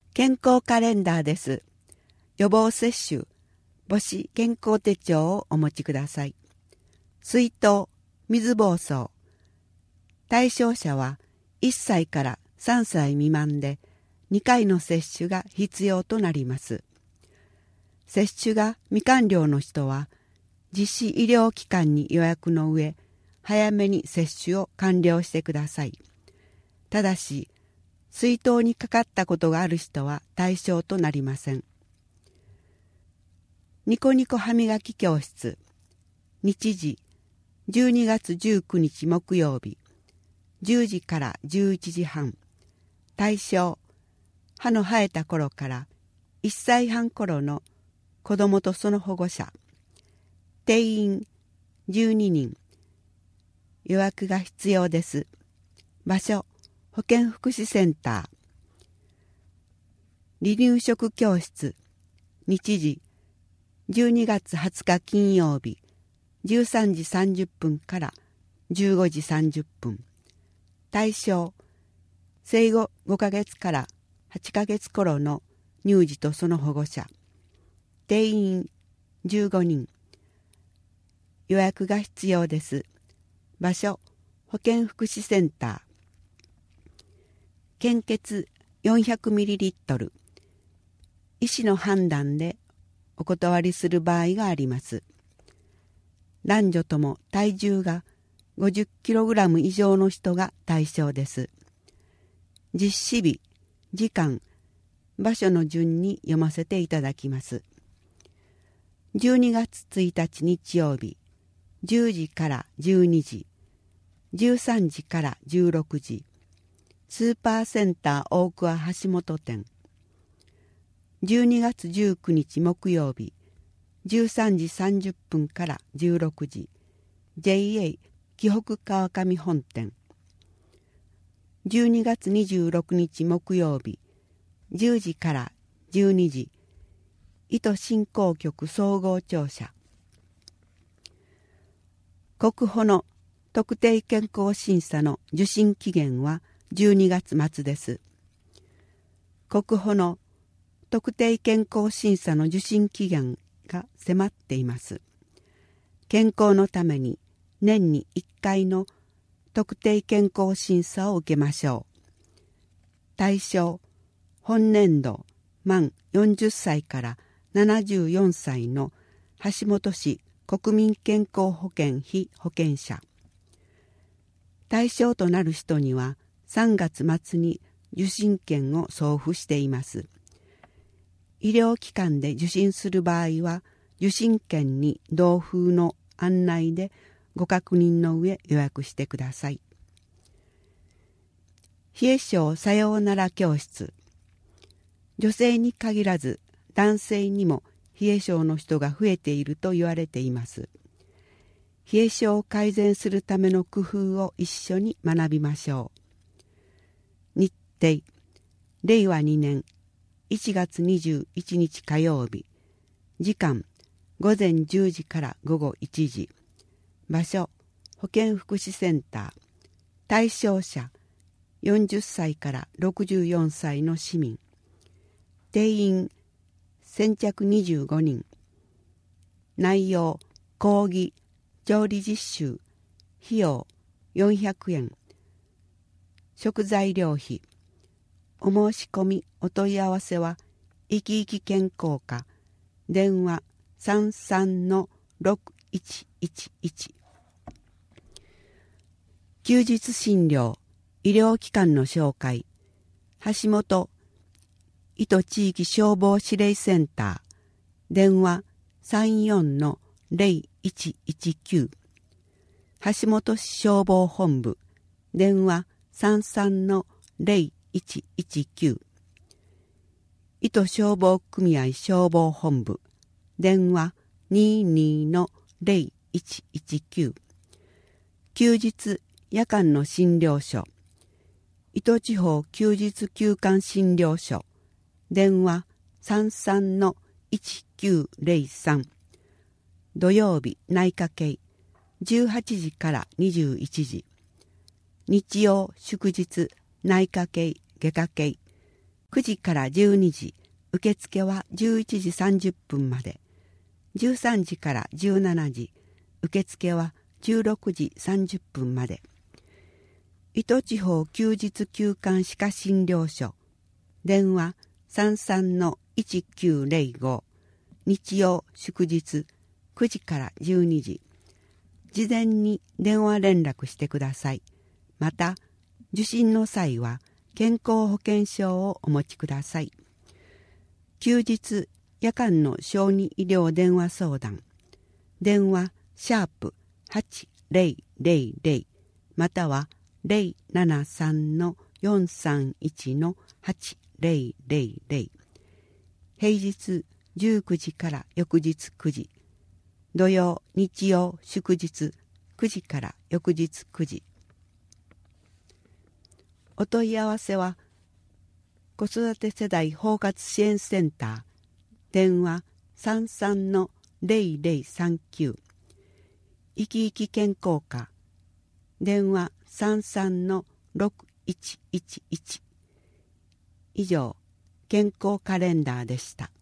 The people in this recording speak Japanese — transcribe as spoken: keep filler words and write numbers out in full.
健康カレンダーです。予防接種、母子健康手帳をお持ちください。水筒、水疱瘡。対象者はいっさいからさんさい未満でにかいの接種が必要となります。接種が未完了の人は、実施医療機関に予約の上、早めに接種を完了してください。ただし、水筒にかかったことがある人は対象となりません。ニコニコ歯磨き教室。日時、じゅうにがつじゅうくにち木曜日、じゅうじからじゅういちじはん。対象、歯の生えた頃からいっさいはん頃の子どもとその保護者。定員じゅうににん。予約が必要です。場所、保健福祉センター。離乳食教室。日時、じゅうにがつはつか金曜日、じゅうさんじさんじゅっぷんからじゅうごじさんじゅっぷん。対象、生後ごかげつからはちかげつ頃の乳児とその保護者。定員じゅうごにん。予約が必要です。場所、保健福祉センター。献血 よんひゃくミリリットル。医師の判断でお断りする場合があります。男女とも体重がごじゅっキログラム以上の人が対象です。実施日、時間、場所の順に読ませていただきます。じゅうにがつついたち日曜日、じゅうじからじゅうにじ、じゅうさんじからじゅうろくじ、スーパーセンター大桑橋本店。じゅうにがつじゅうくにち木曜日、じゅうさんじさんじゅっぷんからじゅうろくじ、ジェイエー 紀北川上本店。じゅうにがつにじゅうろくにち木曜日、じゅうじからじゅうにじ、糸振興局総合庁舎。国保の特定健康審査の受診期限はじゅうにがつ末です。国保の特定健康審査の受診期限が迫っています。健康のために年にいっかいの特定健康審査を受けましょう。対象、本年度満よんじゅっさいからななじゅうよんさいの橋本市国民健康保険被保険者。対象となる人にはさんがつ末に受診券を送付しています。医療機関で受診する場合は受診券に同封の案内でご確認の上予約してください。冷え性さようなら教室。女性に限らず男性にも冷え性の人が増えていると言われています。冷え性を改善するための工夫を一緒に学びましょう。日程、れいわにねんいちがつにじゅういちにち火曜日。時間、ごぜんじゅうじからごごいちじ。場所、保健福祉センター。対象者、よんじゅっさいからろくじゅうよんさいの市民。定員、先着にじゅうごにん。内容、講義、調理実習。費用、よんひゃくえん。食材料費。お申し込みお問い合わせは生き生き健康課電話 さんさんのろくいちいちいち。 休日診療医療機関の紹介。橋本糸地域消防指令センター電話 さんよんのぜろいちいちきゅう。橋本市消防本部電話 さんさんのぜろいちいちきゅう。糸消防組合消防本部電話 にじゅうにのぜろいちいちきゅう。休日夜間の診療所糸地方休日休館診療所電話 さんさんのいちきゅうぜろさん。土曜日内科系じゅうはちじからにじゅういちじ。日曜祝日内科系外科系くじからじゅうにじ、受付はじゅういちじさんじゅっぷんまで。じゅうさんじからじゅうしちじ、受付はじゅうろくじさんじゅっぷんまで。糸東地方休日休館歯科診療所、電話 さんさんのいちきゅうぜろご、日曜祝日くじからじゅうにじ。事前に電話連絡してください。また、受診の際は健康保険証をお持ちください。休日、夜間の小児医療電話相談。電話、シャープはちぜろぜろぜろ、またはぜろななさんのよんさんいちのはちぜろぜろぜろ。平日じゅうくじから翌日くじ。土曜、日曜、祝日くじから翌日くじ。お問い合わせは、子育て世代包括支援センター、電話 さんさんのぜろぜろさんきゅう、いきいき健康課、電話 さんさんのろくいちいちいち。以上、健康カレンダーでした。